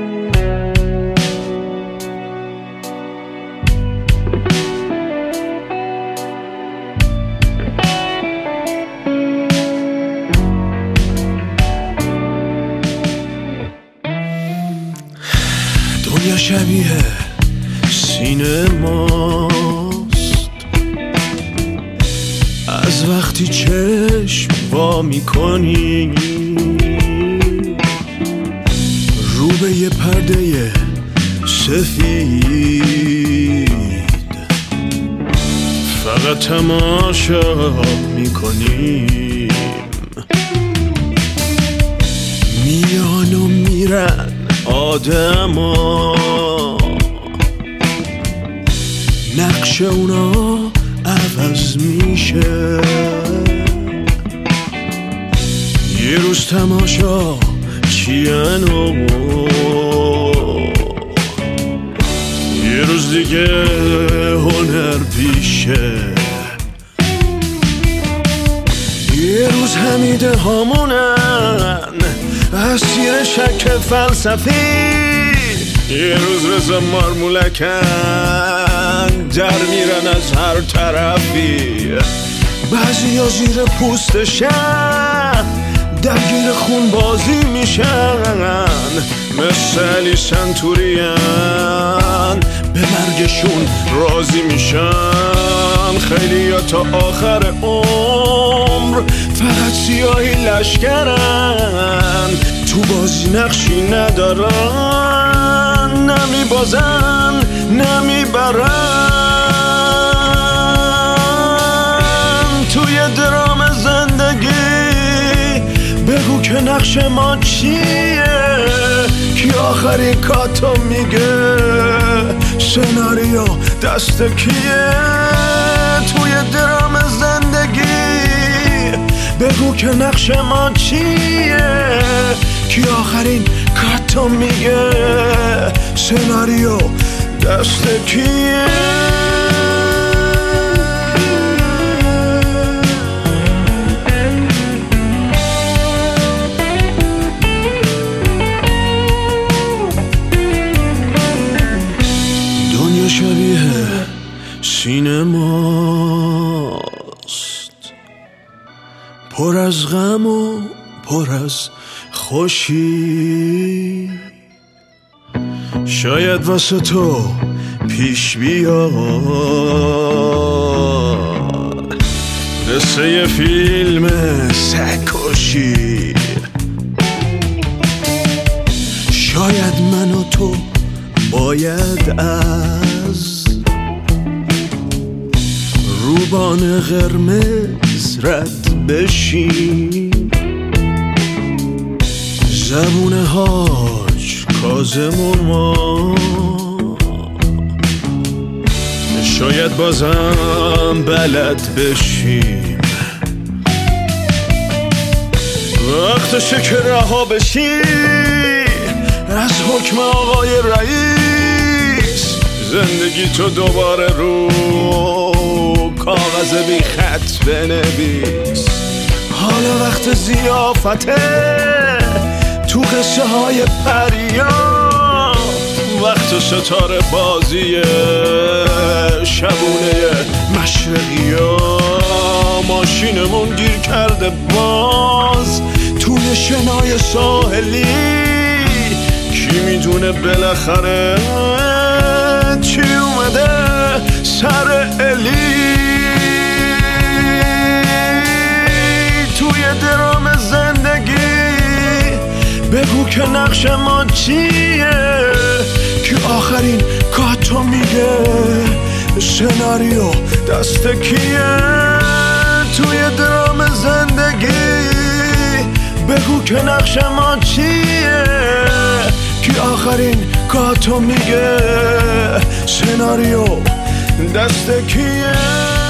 دنیا شبیه سینه ماست، از وقتی چشم وا میکنی رو به یه پرده سفید فقط تماشا میکنیم. میان و میرن آدما، نقش اونا عوض میشه. یه روز تماشا چین و یه روز دیگه هنر پیشه. یه روز حمیده هامونن اسیر شک فلسفی، یه روز رضا مارمولکن در میرن از هر طرفی. بعضی ها زیر پوستشن درگیر خون بازی میشن، مثل علی سنتوریان به مرگشون راضی میشن. خیلی ها تا آخر عمر فقط سیاهی لشکرن، تو بازی نقشی ندارن، نمیبازن نمیبرن. توی درام زندگی بگو که نقش ما چیه، کی آخرین کاتو میگه، سناریو دست کیه. توی درام زندگی بگو که نقش ما چیه، کی آخرین کاتو میگه، سناریو دست کیه. دنیا شبیه سینماست، پر از غم و پر از خوشی. شاید واسه تو پیش بیاد قصه یه فیلم سگ‌کشی. شاید من و تو باید از روبان قرمز رد بشیم. زبون حاج کاظم و ما شاید بازم بلد بشیم. وقتشه که رها بشی از حکم آقای رئیس، زندگی تو دوباره رو کاغذ بی خط بنویس. حالا وقت ضیافته تو قصه های پریا، وقت ستاره بازی شبونه مشرقیا. ماشینمون گیر کرده باز توی شنای ساحلی، کی میدونه بالاخره چی اومده سر الی. توی درام زندگی بگو که نقش ما چیه، که آخرین کاتو میگه، سناریو دست کیه. توی درام زندگی بگو که نقش ما چیه، که آخرین کاتو میگه، سناریو دست کیه.